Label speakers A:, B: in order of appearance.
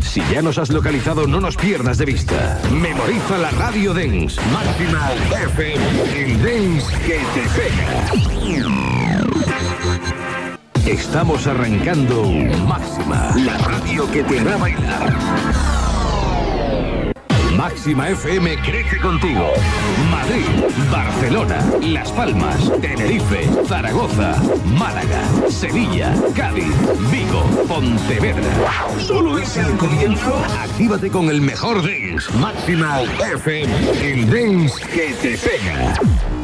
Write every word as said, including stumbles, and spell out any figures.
A: Si ya nos has localizado, no nos pierdas de vista. Memoriza la radio Dance. Máxima F M. El Dance que te pega. Estamos arrancando Máxima, la radio que te hará bailar. Máxima F M crece contigo. Madrid, Barcelona, Las Palmas, Tenerife, Zaragoza, Málaga, Sevilla, Cádiz, Vigo, Pontevedra. ¿Solo es el comienzo? Actívate con el mejor dance. Máxima F M, el dance que te pega.